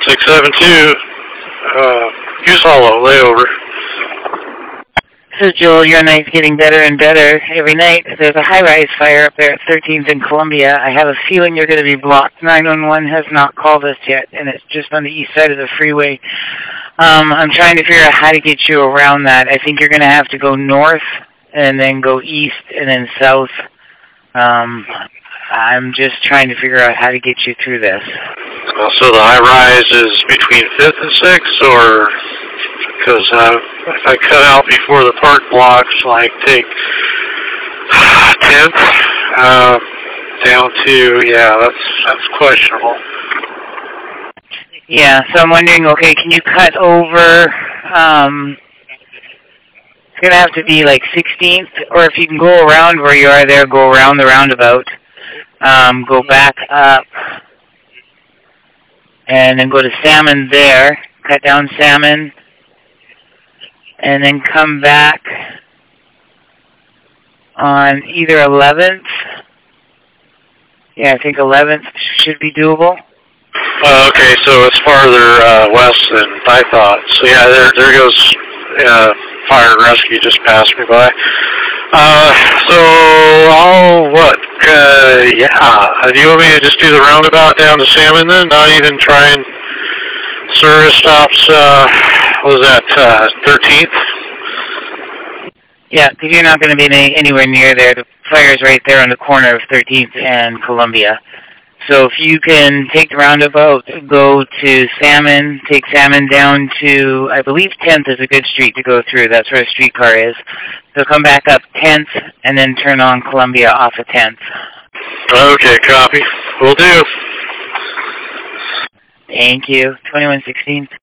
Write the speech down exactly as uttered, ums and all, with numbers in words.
six seven two, uh, Goose Hollow, layover. So, Joel, your night's getting better and better every night. There's a high-rise fire up there at thirteenth and Columbia. I have a feeling you're going to be blocked. nine one one has not called us yet, and it's just on the east side of the freeway. Um, I'm trying to figure out how to get you around that. I think you're going to have to go north and then go east and then south. Um, I'm just trying to figure out how to get you through this. Uh, so the high-rise is between fifth and sixth, or... Because uh, if I cut out before the park blocks, like take tenth uh, down to, yeah, that's that's questionable. Yeah, so I'm wondering, okay, can you cut over, um, it's going to have to be like sixteenth, or if you can go around where you are there, go around the roundabout, um, go back up, and then go to Salmon there, cut down Salmon, and then come back on either eleventh. Yeah, I think eleventh should be doable. Uh, okay, so it's farther uh, west than I thought. So yeah, there there goes uh, fire and rescue just passed me by. Uh, so I'll what? Uh, yeah, do you want me to just do the roundabout down to Salmon then? Not even try and service stops. Uh, what was that? Uh, thirteenth. Yeah, because you're not going to be any, anywhere near there. The fire's right there on the corner of thirteenth and Columbia. So if you can take the roundabout, go to Salmon, take Salmon down to, I believe tenth is a good street to go through. That's where a streetcar is. So come back up tenth and then turn on Columbia off of tenth. Okay, copy. Will do. Thank you. twenty-one sixteen.